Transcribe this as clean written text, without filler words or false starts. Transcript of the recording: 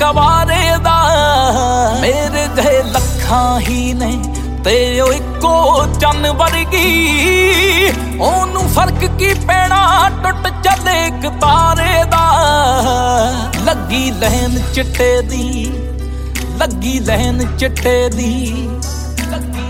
ਗਵਾਰੇ दा मेरे जहे लखां ही ने ते ओ इक्को चन वर्गी ओनू फर्क की पैना टुट चले एक तारे दा लगी लहन चिट्टे दी लगी लहन चिट्टे दी लगी